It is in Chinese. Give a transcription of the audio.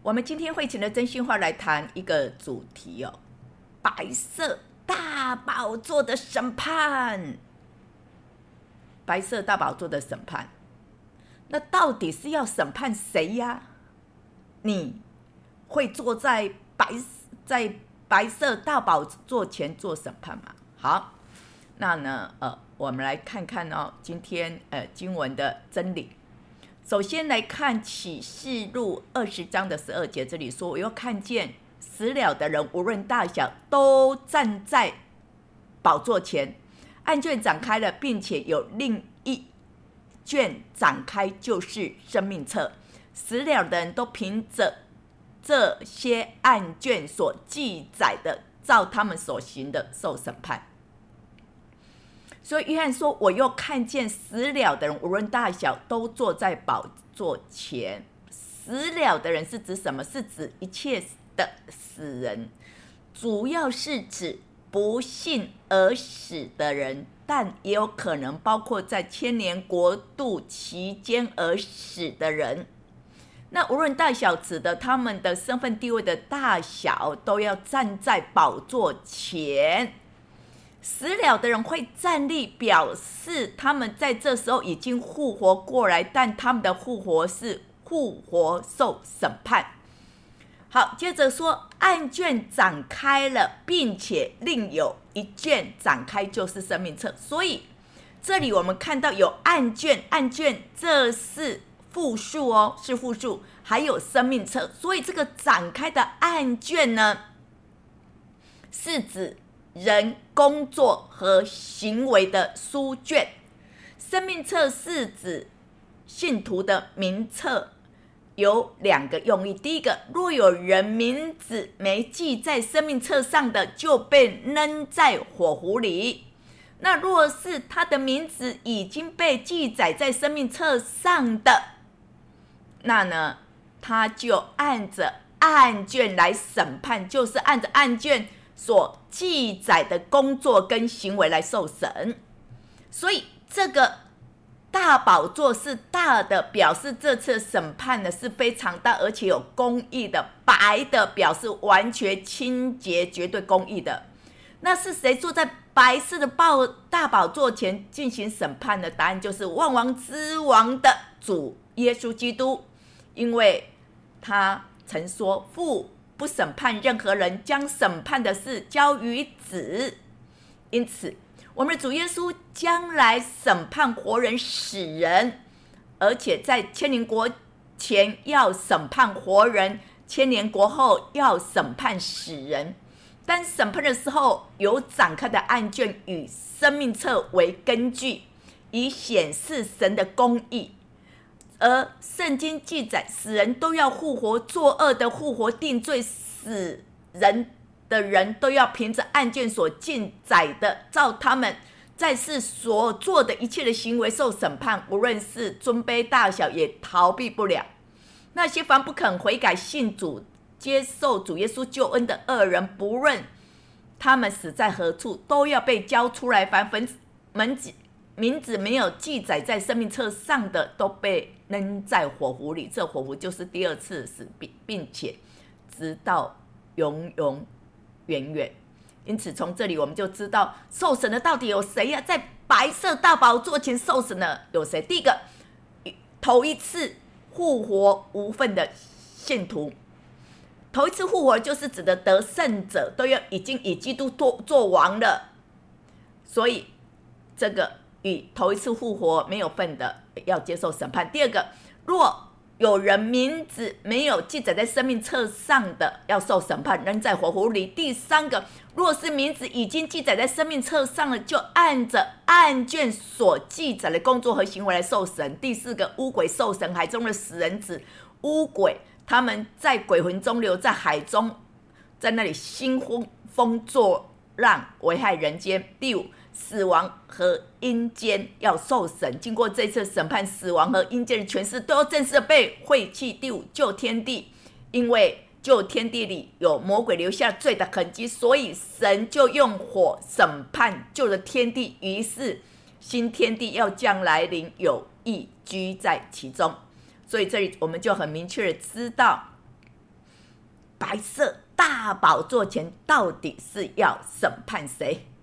我们今天会请的真心话来谈一个主题哦，白色大宝座的审判。白色大宝座的审判，那到底是要审判谁呀？你会坐在白色大宝座前做审判吗？好，那呢我们来看看哦，今天经文的真理。首先来看启示录20章的12节，这里说：我又看见死了的人无论大小都站在宝座前，案卷展开了，并且有另一卷展开，就是生命册。死了的人都凭着这些案卷所记载的，照他们所行的受审判。所以约翰说：我又看见死了的人无论大小都坐在宝座前。死了的人是指什么？是指一切的死人，主要是指不信而死的人，但也有可能包括在千年国度期间而死的人。那无论大小，指的他们的身份地位的大小，都要站在宝座前。死了的人会站立，表示他们在这时候已经复活过来，但他们的复活是复活受审判。好，接着说案卷展开了，并且另有一卷展开，就是生命册。所以这里我们看到有案卷，案卷这是复数哦，是复数，还有生命册。所以这个展开的案卷呢，是指人工作和行为的书卷。生命册是指信徒的名册，有2个用意。第一个，若有人名字没记在生命册上的，就被扔在火湖里。那若是他的名字已经被记载在生命册上的，那呢，他就按着案卷来审判，就是按着案卷所记载的工作跟行为来受审。所以这个大宝座是大的，表示这次审判呢是非常大，而且有公义的。白的表示完全清洁，绝对公义的。那是谁坐在白色的大宝座前进行审判的？答案就是万王之王的主耶稣基督，因为他曾说：父不审判任何人，将审判的事交于子。因此我们的主耶稣将来审判活人死人，而且在千年国前要审判活人，千年国后要审判死人。但审判的时候有展开的案卷与生命册为根据，以显示神的公义。而圣经记载死人都要复活，作恶的复活，定罪死人的人都要凭着案卷所记载的，照他们在世所做的一切的行为受审判，无论是尊卑大小，也逃避不了。那些凡不肯悔改信主接受主耶稣救恩的恶人，不论他们死在何处，都要被交出来。凡名字没有记载在生命册上的，都被扔在火湖里。这火湖就是第2次死，并且直到永永远远。因此从这里我们就知道受审的到底有谁呀？在白色大宝座前受审的有谁？第一个，头一次复活无份的信徒。头一次复活就是指的得胜者，都要已经以基督做王了。所以这个与头一次复活没有份的要接受审判。第二个，若有人名字没有记载在生命册上的，要受审判，扔在火湖里。第3个，若是名字已经记载在生命册上了，就按着案卷所记载的工作和行为来受审。第4个，污鬼受审，海中的死人子污鬼，他们在鬼魂中留在海中，在那里兴风作浪，危害人间。第5，死亡和阴间要受审，经过这次审判，死亡和阴间的权势都要正式的被废弃。第5，救天地，因为救天地里有魔鬼留下罪的痕迹，所以神就用火审判救了天地，于是新天地要将来临，有义居在其中。所以这里我们就很明确的知道， 白色大宝座前到底是要审判谁？